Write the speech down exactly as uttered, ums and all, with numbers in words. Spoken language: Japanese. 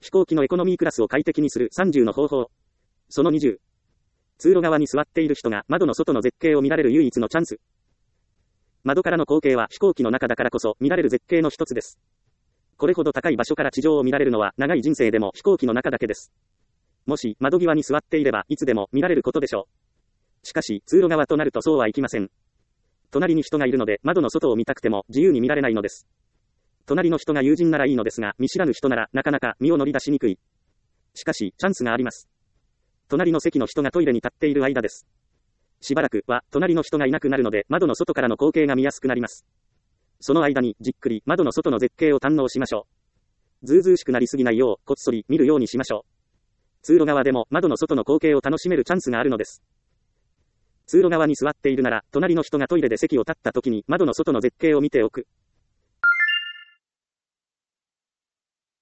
飛行機のエコノミークラスを快適にするさんじゅうの方法。そのにじゅう。通路側に座っている人が窓の外の絶景を見られる唯一のチャンス。窓からの光景は飛行機の中だからこそ見られる絶景の一つです。これほど高い場所から地上を見られるのは長い人生でも飛行機の中だけです。もし窓際に座っていればいつでも見られることでしょう。しかし通路側となるとそうはいきません。隣に人がいるので窓の外を見たくても自由に見られないのです。隣の人が友人ならいいのですが、見知らぬ人ならなかなか身を乗り出しにくい。しかしチャンスがあります。隣の席の人がトイレに立っている間です。しばらくは隣の人がいなくなるので窓の外からの光景が見やすくなります。その間にじっくり窓の外の絶景を堪能しましょう。ずうずうしくなりすぎないようこっそり見るようにしましょう。通路側でも窓の外の光景を楽しめるチャンスがあるのです。通路側に座っているなら隣の人がトイレで席を立った時に窓の外の絶景を見ておく。